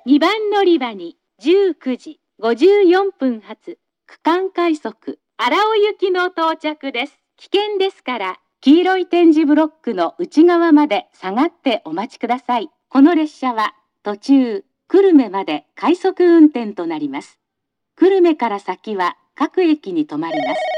番乗り場に19時54分発区間快速荒尾行きの到着です。危険ですから黄色い点字ブロックの内側まで下がってお待ちください。この列車は途中久留米まで快速運転となります。久留米から先は各駅に停まります。